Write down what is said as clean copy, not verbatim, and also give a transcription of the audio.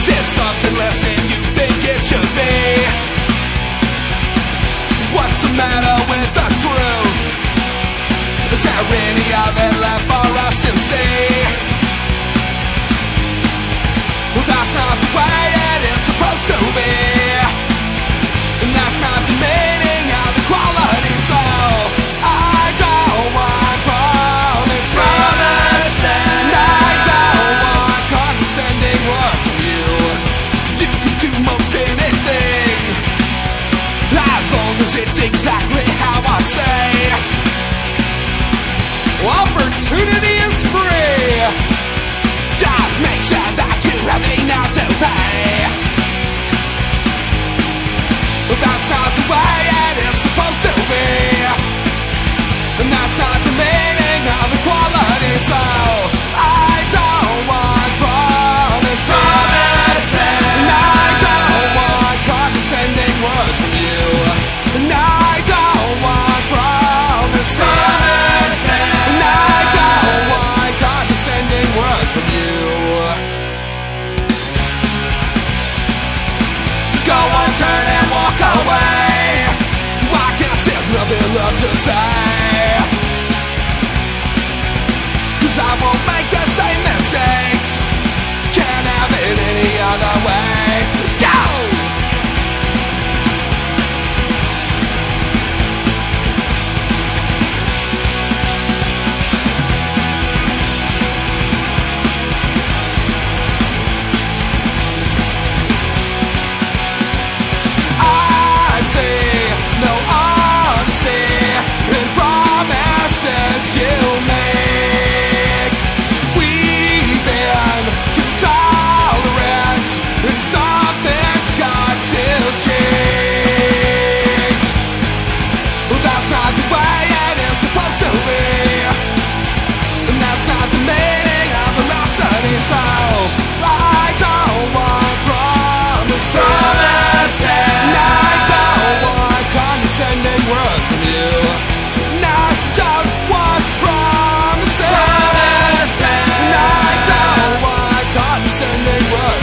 Is it something less than you think it should be? What's the matter with the truth? Is there any of it left for us to see? Well, that's not the way it is supposed to be, and that's not the meaning of equality. So I don't want promises, and I don't want condescending words from you. You can do most anything, as long as it's exactly how I say. Opportunity is free. Just make sure that you have enough to pay. But that's not the way it is supposed to be, and that's not the meaning of equality. So I don't want promises, and I don't want condescending words from you, and I don't want promises, and I don't want condescending words from you. So go on, turn and walk away. I guess there's nothing left to say, 'cause I won't make the same mistakes. Can't have it any other way. Let's go! So I don't want promises, and I don't want condescending words from you, and I don't want promises, and I don't want condescending words